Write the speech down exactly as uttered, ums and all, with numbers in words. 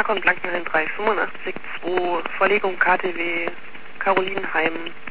Balkon Blankenhain drei fünfundachtzig zwei, Verlegung K T W, Carolinenheim.